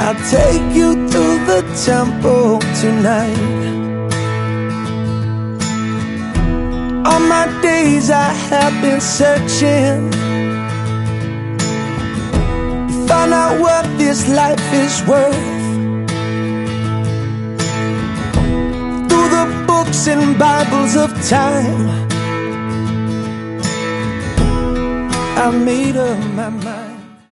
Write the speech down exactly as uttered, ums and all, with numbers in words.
I'll take you to the temple tonight. All my days I have been searching, find out what this life is worth. Through the books and Bibles of time, I made up my mind.